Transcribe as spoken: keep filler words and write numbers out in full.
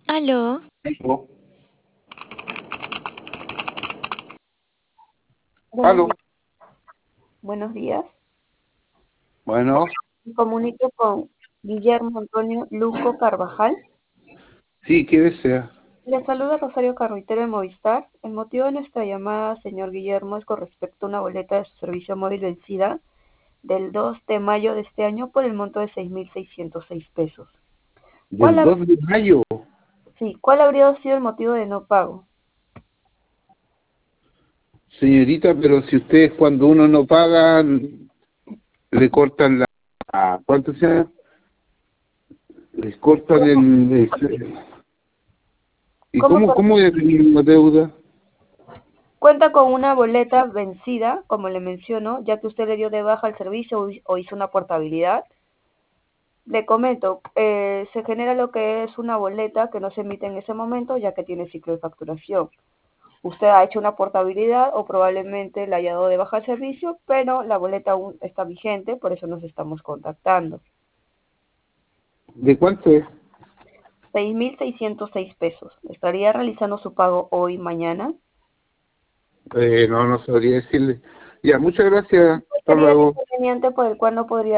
Aló, Aló. Buenos Aló. días. Buenos días. Bueno, Me comunico con Guillermo Antonio Luco Carvajal. sí, ¿qué desea? Le saluda Rosario Carruitero de Movistar. El motivo de nuestra llamada, señor Guillermo, es con respecto a una boleta de su servicio móvil vencida del dos de mayo de este año por el monto de seis mil seiscientos seis pesos. ¿Cuál, Del hab- dos de mayo. sí, ¿Cuál habría sido el motivo de no pago? Señorita, pero si ustedes cuando uno no paga, le cortan la... ah, ¿cuánto se llama? Les cortan el... el- ¿Y ¿Cómo cómo, por- cómo es la deuda? Cuenta con una boleta vencida, como le menciono, ya que usted le dio de baja al servicio o o hizo una portabilidad? Le comento, eh, se genera lo que es una boleta que no se emite en ese momento ya que tiene ciclo de facturación. Usted ha hecho una portabilidad o probablemente la haya dado de baja al servicio, pero la boleta aún está vigente, por eso nos estamos contactando. ¿De cuánto es? seis mil seiscientos seis pesos. ¿Estaría realizando su pago hoy, mañana? Eh, no, no sabría decirle. Ya, muchas gracias. Hasta ¿Sería el luego. inconveniente por el cual no podría